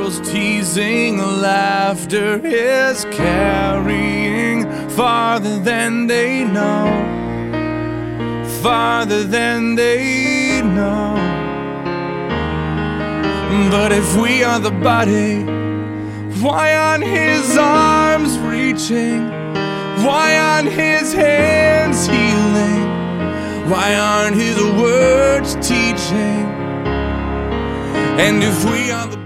those teasing laughter is carrying farther than they know, farther than they know. But if we are the body, why aren't his arms reaching? Why aren't his hands healing? Why aren't his words teaching? And if we are the